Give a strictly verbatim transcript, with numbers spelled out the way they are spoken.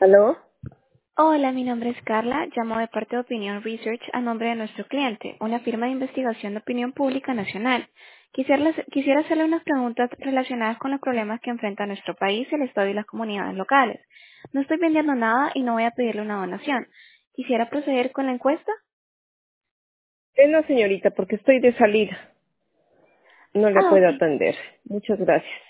¿Aló? Hola, mi nombre es Carla. Llamo de parte de Opinion Research a nombre de nuestro cliente, una firma de investigación de opinión pública nacional. Quisiera, quisiera hacerle unas preguntas relacionadas con los problemas que enfrenta nuestro país, el Estado y las comunidades locales. No estoy vendiendo nada y no voy a pedirle una donación. ¿Quisiera proceder con la encuesta? Eh, no, señorita, porque estoy de salida. No le Ah, puedo ok. atender. Muchas gracias.